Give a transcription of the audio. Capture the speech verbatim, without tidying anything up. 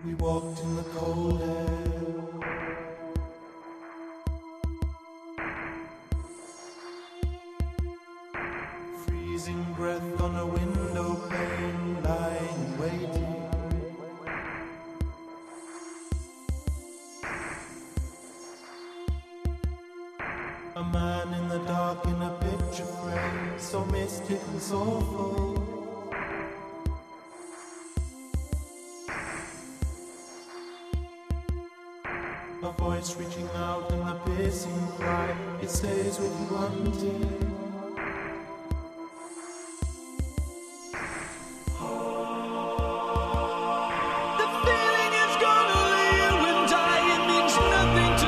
We walked in the cold air. Freezing breath on a window pane, lying waiting. A man in the dark in a picture frame, so mystic and soulful. A voice reaching out in the piercing cry, it says what you wanted.